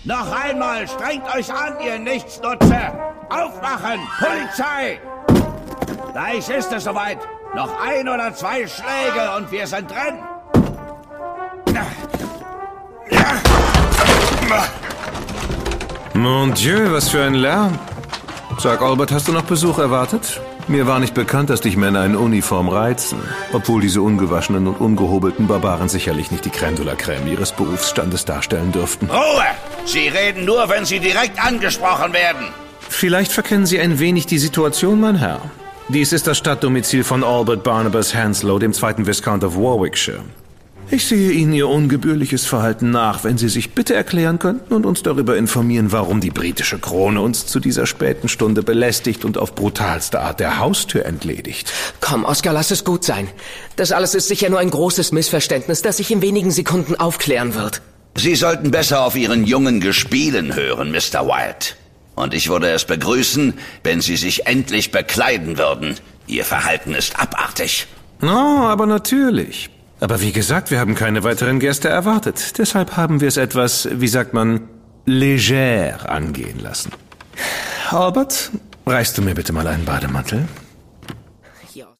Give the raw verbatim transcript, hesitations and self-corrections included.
Noch einmal, strengt euch an, ihr Nichtsnutze! Aufwachen! Polizei! Gleich ist es soweit. Noch ein oder zwei Schläge und wir sind drin. Mon Dieu, was für ein Lärm. Sag, Albert, hast du noch Besuch erwartet? Mir war nicht bekannt, dass dich Männer in Uniform reizen. Obwohl diese ungewaschenen und ungehobelten Barbaren sicherlich nicht die Crème de la Crème ihres Berufsstandes darstellen dürften. Ruhe! Sie reden nur, wenn Sie direkt angesprochen werden. Vielleicht verkennen Sie ein wenig die Situation, mein Herr. Dies ist das Stadtdomizil von Albert Barnabas Henslow, dem zweiten Viscount of Warwickshire. Ich sehe Ihnen Ihr ungebührliches Verhalten nach, wenn Sie sich bitte erklären könnten und uns darüber informieren, warum die britische Krone uns zu dieser späten Stunde belästigt und auf brutalste Art der Haustür entledigt. Komm, Oscar, lass es gut sein. Das alles ist sicher nur ein großes Missverständnis, das sich in wenigen Sekunden aufklären wird. Sie sollten besser auf Ihren jungen Gespielen hören, Mister Wyatt. Und ich würde es begrüßen, wenn Sie sich endlich bekleiden würden. Ihr Verhalten ist abartig. No, aber natürlich. Aber wie gesagt, wir haben keine weiteren Gäste erwartet. Deshalb haben wir es etwas, wie sagt man, léger angehen lassen. Albert, reichst du mir bitte mal einen Bademantel?